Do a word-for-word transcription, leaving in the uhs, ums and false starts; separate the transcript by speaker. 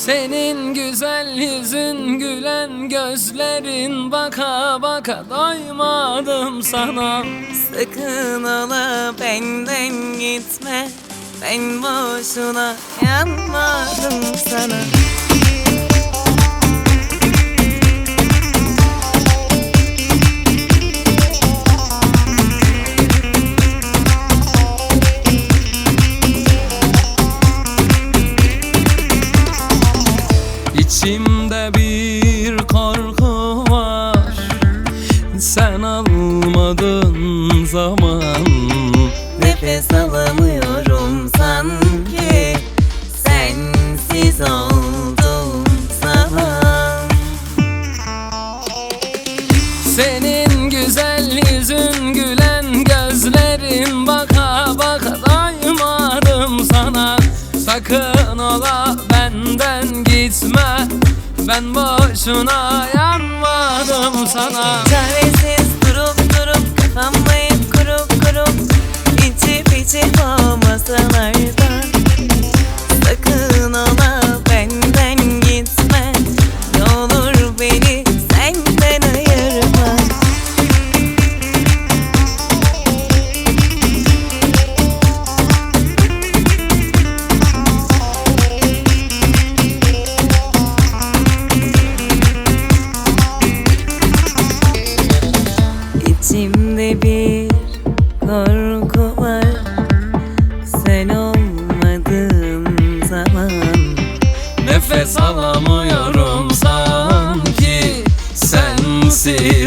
Speaker 1: Senin güzel yüzün, gülen gözlerin, baka baka doymadım sana.
Speaker 2: Sakın ola benden gitme, ben boşuna yanmadım sana.
Speaker 1: İçimde bir korku var, sen almadığın zaman.
Speaker 2: Nefes alamıyorum sanki sensiz olduğum zaman.
Speaker 1: Senin güzel yüzün, gülen gözlerin, baka baka doymadım sana. Sakın ola benden gitme, ben boşuna yanmadım sana.
Speaker 2: Çaresiz durup durup kafamı kurup kurup içip içip o masalardan. Sakın ola benden gitme, ne olur beni senden ayırma. İçimde bir korku var, sen olmadığın zaman.
Speaker 1: Nefes alamıyorum sanki sensiz